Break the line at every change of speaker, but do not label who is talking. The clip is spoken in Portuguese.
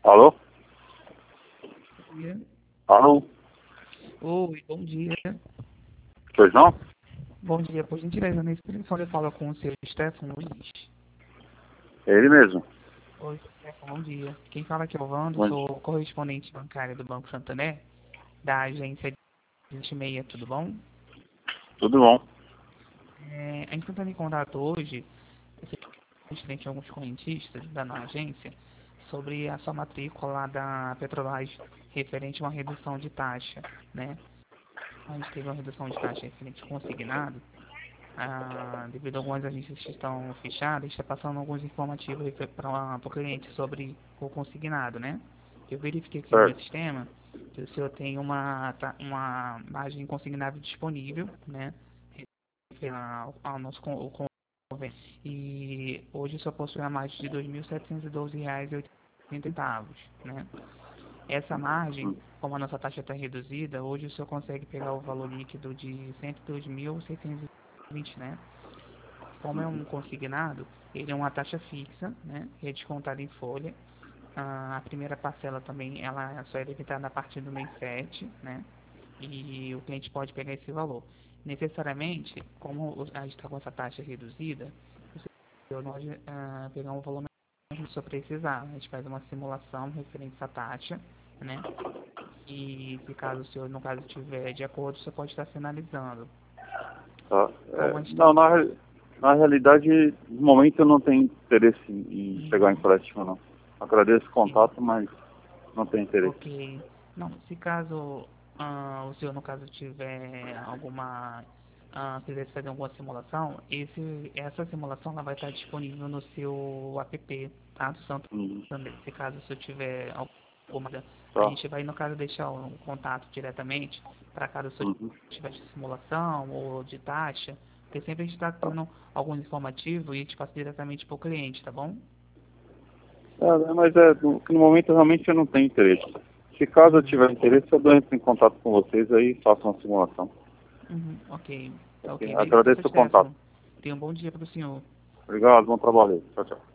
Alô?
Bom dia.
Alô?
Oi, bom dia.
Pois não?
Bom dia, por gentileza, nesse telefone eu falo com o seu Stefano Luiz.
É ele mesmo.
Oi, Stefano, bom dia. Quem fala aqui é o Vando,
Bom dia.
sou correspondente bancário do Banco Santander, da agência de 26, tudo bom?
Tudo bom.
A gente está em contato hoje, referente a alguns correntistas da nossa agência, sobre a sua matrícula lá da Petrobras, referente a uma redução de taxa, né? A gente teve uma redução de taxa referente ao consignado. Devido a algumas agências que estão fechadas, está passando alguns informativos para o cliente sobre o consignado, né? Eu verifiquei aqui no meu
Certo.
sistema que o senhor tem uma margem consignável disponível, né? Ao nosso convênio. E hoje o senhor possui a margem de R$ 2.712,80, né? Essa margem,
Hum.
como a nossa taxa está reduzida, hoje o senhor consegue pegar o valor líquido de R$ 102.620, né? Como é um consignado, ele é uma taxa fixa, né? E é descontado em folha. A primeira parcela também, ela só é debitada a partir do mês 7, né? E o cliente pode pegar esse valor. Necessariamente, como a gente está com essa taxa reduzida, o senhor pode pegar um valor mais se precisar. A gente faz uma simulação referente a essa taxa, né? E se caso o senhor, no caso, estiver de acordo, você pode estar finalizando.
Tá.
Como a gente
Não,
está...
na realidade, no momento eu não tenho interesse em chegar em
Uhum,
empréstimo, não. Agradeço o
sim.
contato, mas não tenho interesse.
Ok. Não, se caso o senhor, no caso, tiver alguma... quiser fazer alguma simulação, essa simulação ela vai estar disponível no seu app, tá? Do
Uhum.
Santander. Se caso o senhor tiver alguma... A
Tá.
gente vai, no caso, deixar um contato diretamente para caso o senhor
Uhum.
tiver de simulação ou de taxa, porque sempre a gente está
Tá.
tendo algum informativo e a gente passa diretamente para o cliente, tá bom?
Mas no momento realmente eu não tenho interesse. Se caso eu
Uhum.
tiver interesse, eu entro em contato com vocês aí e faço uma simulação.
Uhum, ok. Tá
Ok?
ok. Beleza,
Agradeço
seu
o contato.
Stefano. Tenha um bom dia para o senhor.
Obrigado, bom trabalho aí. Tchau, tchau.